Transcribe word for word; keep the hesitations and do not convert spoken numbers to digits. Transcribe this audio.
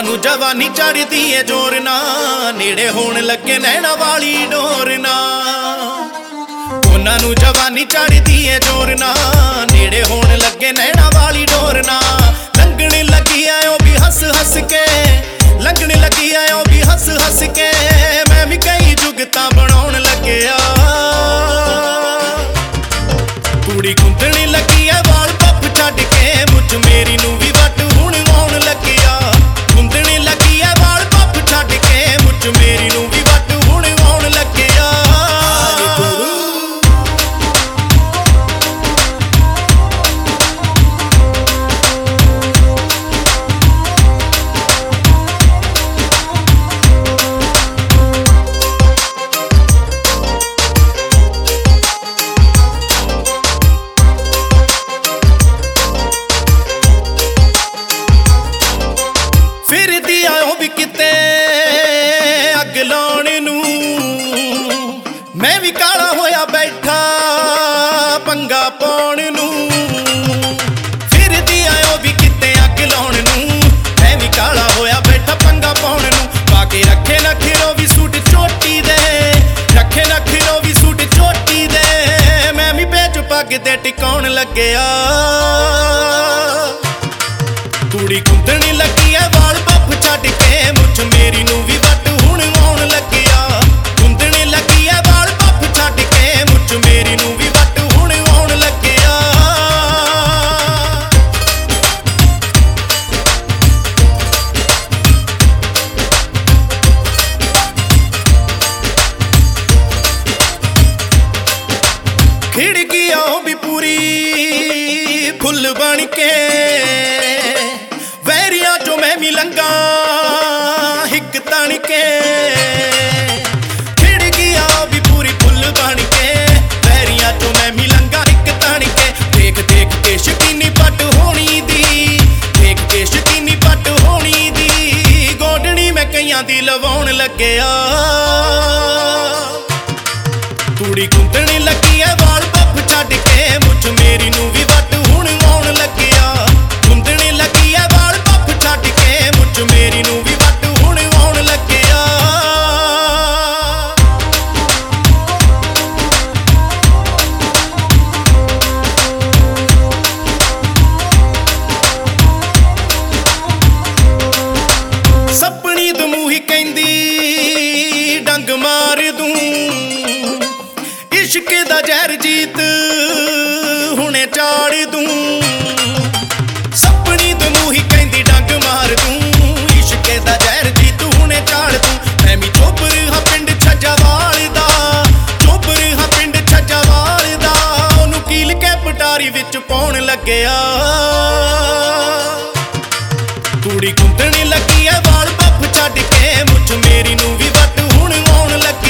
ਨੂੰ ਜਵਾਨੀ ਚੜਦੀ ਏ ਜ਼ੋਰ ਨਾ, ਨੇੜੇ ਹੋਣ ਲੱਗੇ ਨੈਣਾ ਵਾਲੀ ਡੋਰ ਨਾ। ਉਹਨਾਂ ਨੂੰ ਜਵਾਨੀ ਚੜਦੀ ਏ ਜ਼ੋਰ ਨਾ, ਨੇੜੇ ਹੋਣ ਲੱਗੇ ਨੈਣਾ ਵਾਲੀ ਡੋਰ ਨਾ। ਲੰਘਣ ਲੱਗੀ ਆ ਉਹ ਵੀ ਹੱਸ ਹੱਸ ਕੇ, ਲੰਘਣ ਲੱਗੀ ਆ ਉਹ ਵੀ ਹੱਸ ਹੱਸ ਕੇ। ਮੈਂ ਵੀ ਕਈ ਜੁਗਤਾਂ ਬਣਾਉਣ ਲੱਗਿਆ, ਕੁੜੀ ਗੁੰਦਣ ਲੱਗੀ ਐ ਵਾਲ ਪੱਪ ਛੱਡ ਕੇ। ਮੁੱਝ ਮੇਰੀ ਨੂੰ ਵੀ ਵੱਟ ਹੁਣ ਆਉਣ ਲੱਗਿਆ, ਗੁੰਦਣ ਲੱਗੀ ਐ ਵਾਲ ਪੱਪ ਛੱਡ ਕੇ। ਮੁੱਝ ਮੇਰੀ ਨੂੰ ਵੀ ਵੱਟ ਹੁਣ ਆਉਣ ਲੱਗਿਆ। ਫਿਰਦੀ ਆ ਉਹ ਵੀ ਕਿਤੇ ਅੱਗ ਲਾਉਣ ਨੂੰ, ਮੈਂ ਵੀ ਕਾਲਾ ਹੋਇਆ ਬੈਠਾ ਪੰਗਾ ਪਾਉਣ ਨੂੰ। ਫਿਰਦੀ ਆ ਉਹ ਵੀ ਕਿਤੇ ਅੱਗ ਲਾਉਣ ਨੂੰ, ਮੈਂ ਵੀ ਕਾਲਾ ਹੋਇਆ ਬੈਠਾ ਪੰਗਾ ਪਾਉਣ ਨੂੰ। ਪਾ ਕੇ ਰੱਖੇ ਨਖਰੋ ਵੀ ਸੂਟ ਚੋਟੀ ਦੇ, ਰੱਖੇ ਨਖਰੋ ਵੀ ਸੂਟ ਚੋਟੀ ਦੇ। ਮੈਂ ਵੀ ਪੇਚ ਪੱਗ ਤੇ ਟਿਕਾਉਣ ਲੱਗਿਆ, ਕੁੜੀ ਗੁੰਦਣ ਲੱਗੀ ਐ ਵਾਲ ਪੱਪ ਛੱਡ ਕੇ। ਮੁੱਝ ਮੇਰੀ ਨੂੰ ਵੀ ਵੱਟ ਹੁਣ ਆਉਣ ਲੱਗਿਆ, ਗੁੰਦਣ ਲੱਗੀ ਐ ਵਾਲ ਪੱਪ ਛੱਡ ਕੇ। ਮੁੱਝ ਮੇਰੀ ਨੂੰ ਵੀ ਵੱਟ ਹੁਣ ਆਉਣ ਲੱਗਿਆ। ਖਿੜਕੀ ਆਓ ਵੀ ਪੂਰੀ ਫੁੱਲ ਬਣ ਕੇ, ਵੈਰੀਆਂ ਚੋਂ ਮੈਂ ਵੀ ਲੰਘਾਂ ਹਿੱਕ ਤਣ ਕੇ। ਖਿੜਕੀ ਆ ਵੀ ਪੂਰੀ ਫੁੱਲ ਬਣ ਕੇ, ਵੈਰੀਆਂ ਚੋਂ ਮੈਂ ਵੀ ਲੰਘਾਂ ਹਿੱਕ ਤਣ ਕੇ। ਦੇਖ ਦੇਖ ਕੇ ਸ਼ਕੀਨੀ ਪੱਟ ਹੋਣੀ ਦੀ, ਦੇਖ ਕੇ ਸ਼ਕੀਨੀ ਪੱਟ ਹੋਣੀ ਦੀ। ਗੋਡਣੀ ਮੈਂ ਕਈਆਂ ਦੀ ਲਵਾਉਣ ਲੱਗਿਆ, ਕੁੜੀ ਗੁੰਦਣ ਲੱਗੀ ਐ ਵਾਲ ਪੱਪ ਛੱਡ ਕੇ। ਮੁੱਝ ਮੇਰੀ ਨੂੰ ਵੀ ਵੱਟ ਹੁਣ ਆਉਣ ਲੱਗਿਆ, ਗੁੰਦਣ ਲੱਗੀ ਐ ਵਾਲ ਪੱਪ ਛੱਡ ਕੇ। ਮੁੱਝ ਮੇਰੀ ਨੂੰ ਵੀ ਵੱਟ ਹੁਣ ਆਉਣ ਲੱਗਿਆ। ਸੱਪਣੀ ਦਮੂਹੀ ਕਹਿੰਦੀ ਡੰਗ ਮਾਰ ਦੂੰ, ਇਸ਼ਕ ਦਾ ਜ਼ਹਿਰ ਜੀਤ ਹੁਣੇ ਚਾੜ ਦੂੰ। ਸੱਪਣੀ ਦਮੂਹੀ ਕਹਿੰਦੀ ਡੰਗ ਮਾਰ ਦੂੰ, ਇਸ਼ਕ ਦਾ ਜ਼ਹਿਰ ਜੀਤ ਹੁਣੇ ਚਾੜ ਦੂੰ। ਮੈਂ ਵੀ ਚੋਬਰ ਹਾਂ ਪਿੰਡ ਛੱਜਾਵਾਲ ਦਾ, ਚੋਬਰ ਹਾਂ ਪਿੰਡ ਛੱਜਾਵਾਲ ਦਾ। ਉਹਨੂੰ ਕੀਲ ਕੇ ਪਟਾਰੀ ਵਿੱਚ ਪਾਉਣ ਲੱਗਿਆ, ਕੁੜੀ ਗੁੰਦਣ ਲੱਗੀ ਐ ਵਾਲ ਪੱਪ ਛੱਡ ਕੇ। ਮੁੱਝ ਮੇਰੀ ਨੂੰ ਵੀ ਵੱਟ ਹੁਣ ਆਉਣ ਲੱਗਿਆ।